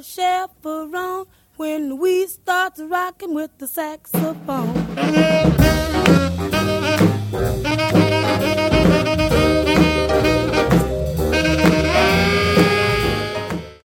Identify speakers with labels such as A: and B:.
A: a chaperone when we start rocking with the saxophone.